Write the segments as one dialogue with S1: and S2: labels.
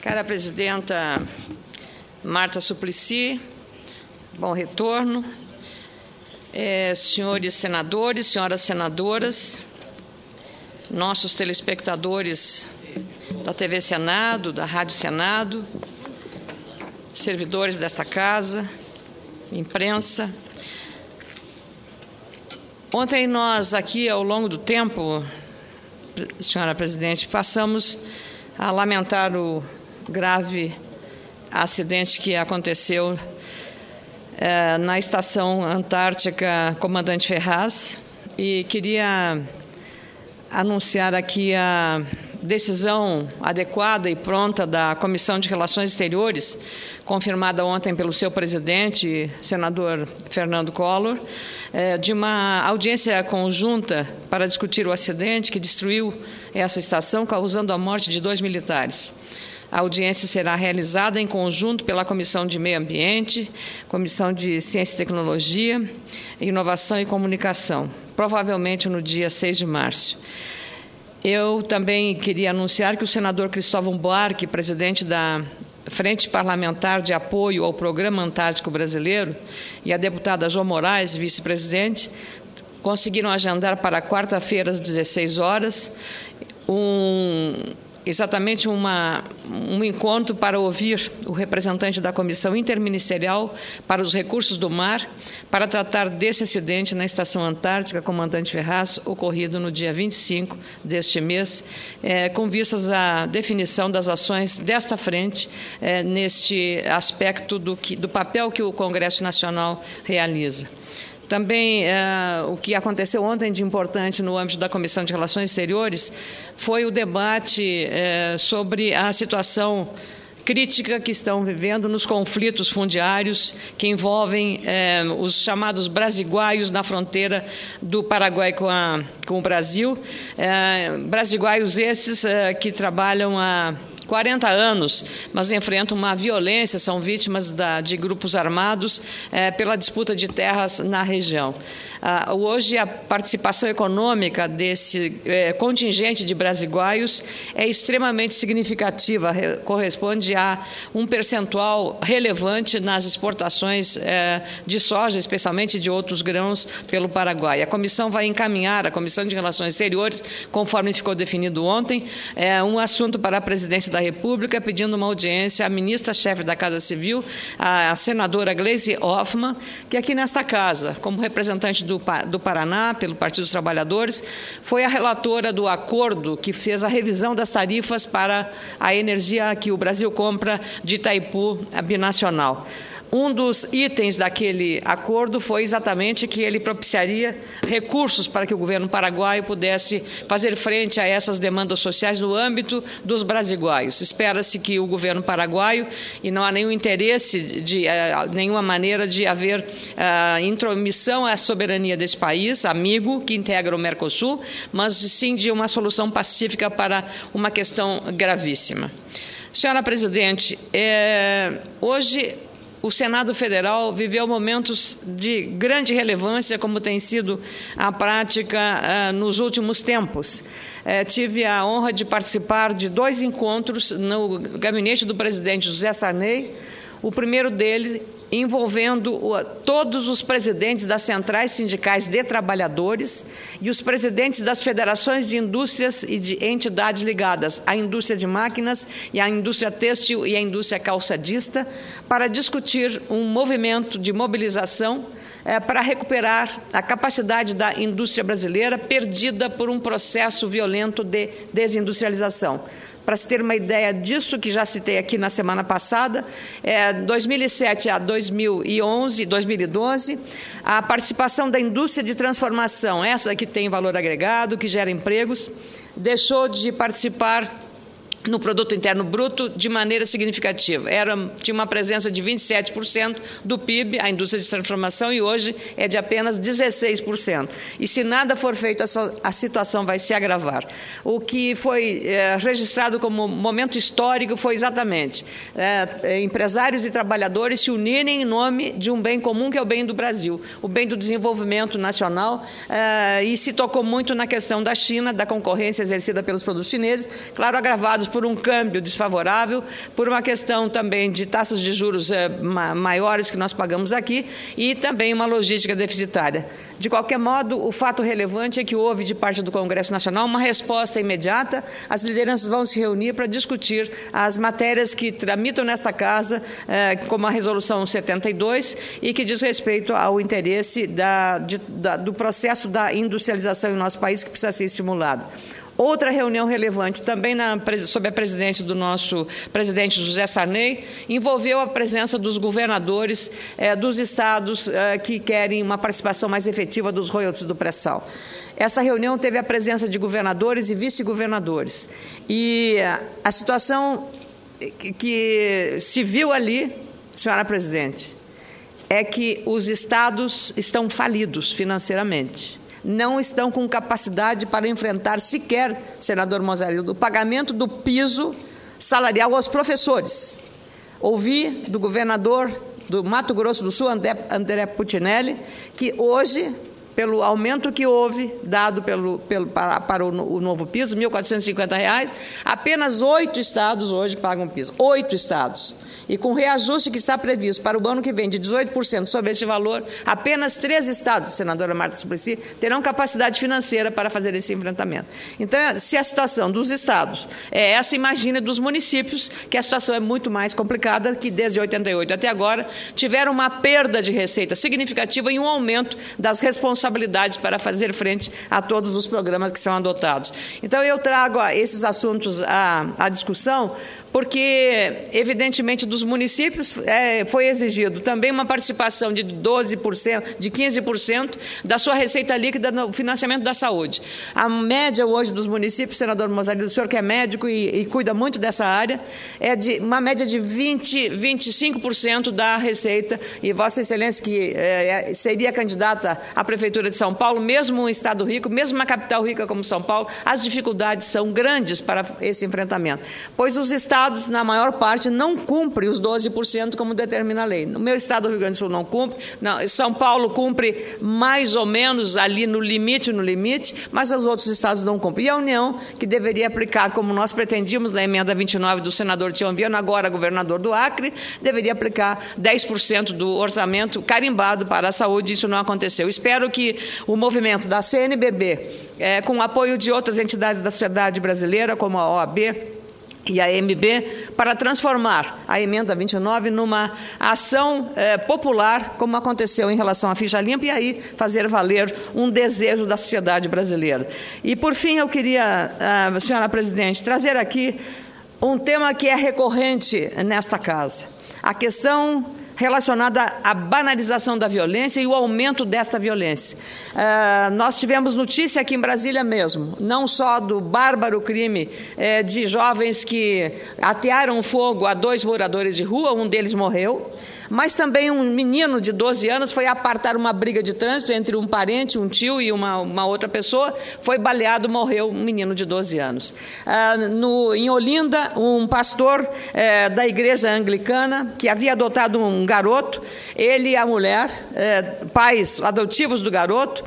S1: Cara presidenta Marta Suplicy, bom retorno. Senhores senadores, senhoras senadoras, nossos telespectadores da TV Senado, da Rádio Senado, servidores desta casa, imprensa. Ontem nós aqui, ao longo do tempo, senhora presidente, passamos a lamentar o grave acidente que aconteceu na Estação Antártica Comandante Ferraz, e queria anunciar aqui a decisão adequada e pronta da Comissão de Relações Exteriores, confirmada ontem pelo seu presidente, senador Fernando Collor, de uma audiência conjunta para discutir o acidente que destruiu essa estação, causando a morte de 2 militares. A audiência será realizada em conjunto pela Comissão de Meio Ambiente, Comissão de Ciência e Tecnologia, Inovação e Comunicação, provavelmente no dia 6 de março. Eu também queria anunciar que o senador Cristóvão Buarque, presidente da Frente Parlamentar de Apoio ao Programa Antártico Brasileiro, e a deputada João Moraes, vice-presidente, conseguiram agendar para quarta-feira às 16 horas exatamente um encontro para ouvir o representante da Comissão Interministerial para os Recursos do Mar, para tratar desse acidente na Estação Antártica Comandante Ferraz, ocorrido no dia 25 deste mês, com vistas à definição das ações desta frente neste aspecto do papel que o Congresso Nacional realiza. Também o que aconteceu ontem de importante no âmbito da Comissão de Relações Exteriores foi o debate sobre a situação crítica que estão vivendo nos conflitos fundiários que envolvem os chamados brasiguaios na fronteira do Paraguai com o Brasil. Brasiguaios esses que trabalham há 40 anos, mas enfrentam uma violência, são vítimas de grupos armados pela disputa de terras na região. Hoje, a participação econômica desse contingente de brasiguaios é extremamente significativa, corresponde a um percentual relevante nas exportações de soja, especialmente de outros grãos, pelo Paraguai. A comissão vai encaminhar, a Comissão de Relações Exteriores, conforme ficou definido ontem, um assunto para a presidência da República, pedindo uma audiência à ministra-chefe da Casa Civil, a senadora Gleisi Hoffmann, que aqui nesta casa, como representante do Paraná, pelo Partido dos Trabalhadores, foi a relatora do acordo que fez a revisão das tarifas para a energia que o Brasil compra de Itaipu binacional. Um dos itens daquele acordo foi exatamente que ele propiciaria recursos para que o governo paraguaio pudesse fazer frente a essas demandas sociais no âmbito dos brasiguaios. Espera-se que o governo paraguaio, e não há nenhum interesse de nenhuma maneira de haver intromissão à soberania desse país, amigo, que integra o Mercosul, mas sim de uma solução pacífica para uma questão gravíssima. Senhora presidente, hoje o Senado Federal viveu momentos de grande relevância, como tem sido a prática nos últimos tempos. Tive a honra de participar de 2 encontros no gabinete do presidente José Sarney, o primeiro dele envolvendo todos os presidentes das centrais sindicais de trabalhadores e os presidentes das federações de indústrias e de entidades ligadas à indústria de máquinas e à indústria têxtil e à indústria calçadista, para discutir um movimento de mobilização para recuperar a capacidade da indústria brasileira perdida por um processo violento de desindustrialização. Para se ter uma ideia disso, que já citei aqui na semana passada, 2007 a 2011, 2012, a participação da indústria de transformação, essa que tem valor agregado, que gera empregos, deixou de participar no Produto Interno Bruto de maneira significativa. Tinha uma presença de 27% do PIB, a indústria de transformação, e hoje é de apenas 16%. E se nada for feito, a situação vai se agravar. O que foi registrado como momento histórico foi exatamente empresários e trabalhadores se unirem em nome de um bem comum, que é o bem do Brasil, o bem do desenvolvimento nacional, e se tocou muito na questão da China, da concorrência exercida pelos produtos chineses, claro, agravados por um câmbio desfavorável, por uma questão também de taxas de juros maiores que nós pagamos aqui e também uma logística deficitária. De qualquer modo, o fato relevante é que houve, de parte do Congresso Nacional, uma resposta imediata. As lideranças vão se reunir para discutir as matérias que tramitam nesta Casa, como a Resolução 72, e que diz respeito ao interesse do processo da industrialização em nosso país, que precisa ser estimulado. Outra reunião relevante, também sob a presidência do nosso presidente José Sarney, envolveu a presença dos governadores dos estados que querem uma participação mais efetiva dos royalties do pré-sal. Essa reunião teve a presença de governadores e vice-governadores. E a situação que se viu ali, senhora presidente, é que os estados estão falidos financeiramente. Não estão com capacidade para enfrentar sequer, senador Mossarillo, o pagamento do piso salarial aos professores. Ouvi do governador do Mato Grosso do Sul, André Putinelli, que hoje, pelo aumento que houve dado para o novo piso, R$ 1.450, apenas 8 estados hoje pagam piso. 8 estados. E com o reajuste que está previsto para o ano que vem de 18% sobre este valor, apenas 3 estados, senadora Marta Suplicy, terão capacidade financeira para fazer esse enfrentamento. Então, se a situação dos estados é essa, imagine dos municípios, que a situação é muito mais complicada, que desde 88 até agora tiveram uma perda de receita significativa e um aumento das responsabilidades para fazer frente a todos os programas que são adotados. Então, eu trago esses assuntos à discussão, porque, evidentemente, dos municípios foi exigido também uma participação de 12%, de 15% da sua receita líquida no financiamento da saúde. A média hoje dos municípios, senador Mossarillo, o senhor que é médico e cuida muito dessa área, é de uma média de 25% da receita, e Vossa Excelência, que seria candidata à Prefeitura de São Paulo, mesmo um estado rico, mesmo uma capital rica como São Paulo, as dificuldades são grandes para esse enfrentamento, pois os estados, na maior parte, não cumprem os 12% como determina a lei. No meu estado, do Rio Grande do Sul, não cumpre. Não, São Paulo cumpre mais ou menos ali no limite, mas os outros estados não cumprem. E a União, que deveria aplicar, como nós pretendíamos na emenda 29 do senador Tião Viana, agora governador do Acre, deveria aplicar 10% do orçamento carimbado para a saúde. Isso não aconteceu. Espero que o movimento da CNBB, com o apoio de outras entidades da sociedade brasileira, como a OAB, e a MB, para transformar a emenda 29 numa ação popular, como aconteceu em relação à ficha limpa, e aí fazer valer um desejo da sociedade brasileira. E, por fim, eu queria, senhora presidente, trazer aqui um tema que é recorrente nesta casa. A questão relacionada à banalização da violência e o aumento desta violência. Nós tivemos notícia aqui em Brasília mesmo, não só do bárbaro crime de jovens que atearam fogo a 2 moradores de rua, um deles morreu, mas também um menino de 12 anos foi apartar uma briga de trânsito entre um parente, um tio e uma outra pessoa, foi baleado, morreu um menino de 12 anos. Em Olinda, um pastor da igreja anglicana, que havia adotado um garoto, ele e a mulher, pais adotivos do garoto,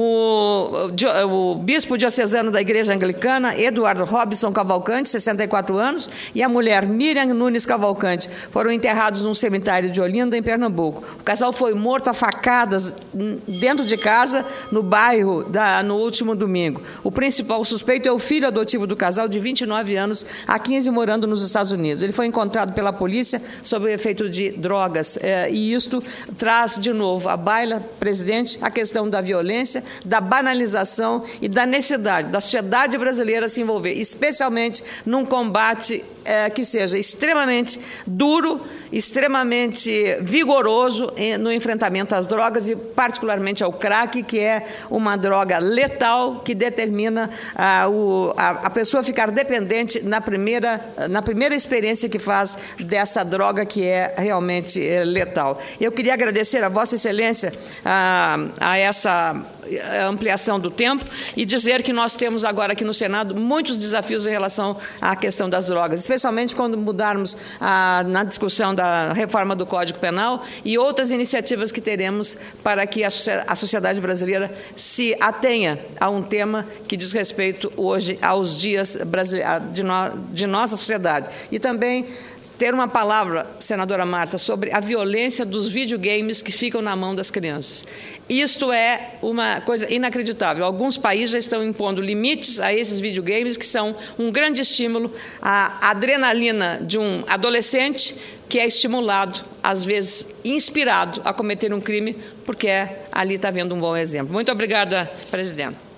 S1: o bispo diocesano da igreja anglicana, Eduardo Robson Cavalcante, 64 anos, e a mulher Miriam Nunes Cavalcante, foram enterrados num cemitério de Olinda, em Pernambuco. O casal foi morto a facadas dentro de casa, no bairro, no último domingo. O principal suspeito é o filho adotivo do casal, de 29 anos, há 15 morando nos Estados Unidos. Ele foi encontrado pela polícia sob o efeito de drogas. E isto traz, de novo, à baila, presidente, a questão da violência, da banalização e da necessidade da sociedade brasileira se envolver, especialmente num combate que seja extremamente duro, extremamente vigoroso no enfrentamento às drogas e, particularmente, ao crack, que é uma droga letal que determina a pessoa ficar dependente na primeira experiência que faz dessa droga que é realmente letal. Eu queria agradecer a Vossa Excelência a essa ampliação do tempo e dizer que nós temos agora aqui no Senado muitos desafios em relação à questão das drogas, especialmente quando mudarmos na discussão da reforma do Código Penal e outras iniciativas que teremos para que a sociedade brasileira se atenha a um tema que diz respeito hoje aos dias de nossa sociedade. E também ter uma palavra, senadora Marta, sobre a violência dos videogames que ficam na mão das crianças. Isto é uma coisa inacreditável. Alguns países já estão impondo limites a esses videogames, que são um grande estímulo à adrenalina de um adolescente que é estimulado, às vezes inspirado a cometer um crime, porque ali está vendo um bom exemplo. Muito obrigada, presidente.